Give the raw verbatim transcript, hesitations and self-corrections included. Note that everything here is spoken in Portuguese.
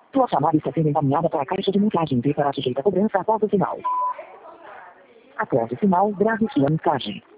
Tua chamada está sendo encaminhada para a caixa de mensagens e será sujeita a cobrança após o sinal. Após o sinal, grave sua mensagem.